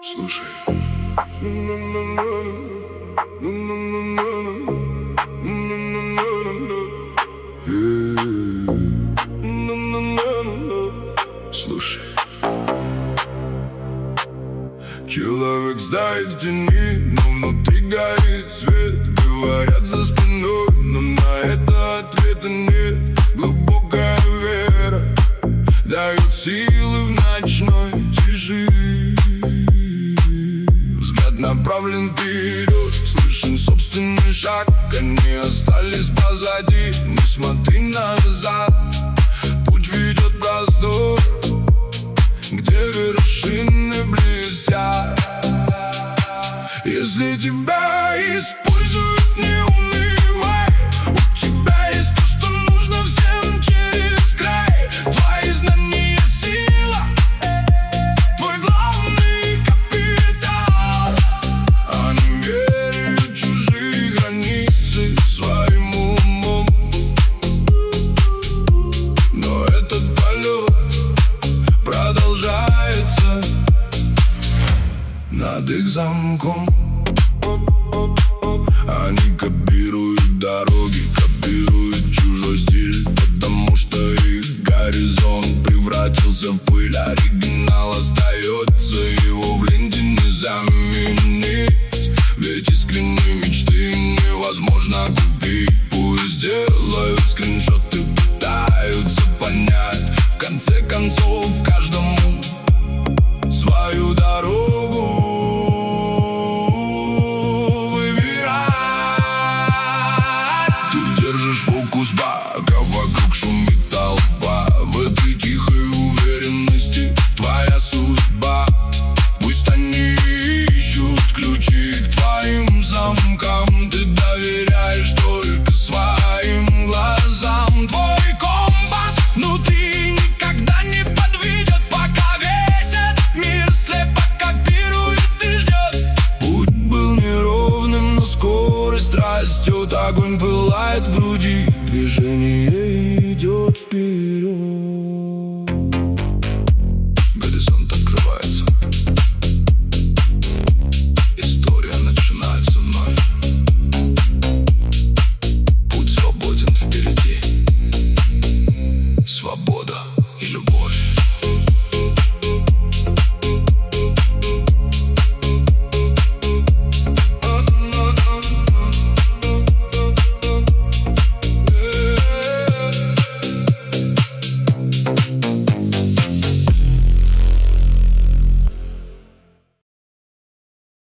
Слушай. Слушай. Человек знает в тени, но внутри горит свет. Говорят за спиной, но на это ответа нет. Глубокая вера дает силы в ночной тиши. Взгляд направлен вперед, слышен собственный шаг. Они остались позади, не смотри назад. Путь ведет простор, где вершины блестят. Если тебя используют, не унывай. У тебя есть то, что нужно всем через край. Твои знания — сила, твой главный капитал. Они меряют чужие границы своим умом, но этот полет продолжается над их замком. Они копируют дороги, копируют чужой стиль, потому что их горизонт превратился в пыль. Оригинал остается, его в ленте не заменить. Ведь искренние мечты невозможно купить. Пусть делают скриншоты, пытаются понять. В конце концов, каждому свою дорогу. Пока вокруг шумит толпа, в этой тихой уверенности твоя судьба. Пусть они ищут ключи к твоим замкам, ты доверяешь только своим глазам. Твой компас внутри никогда не подведет, пока весь этот мир слепо копирует и ждет. Путь был неровным, но скорость растет, огонь пылает в груди. Движение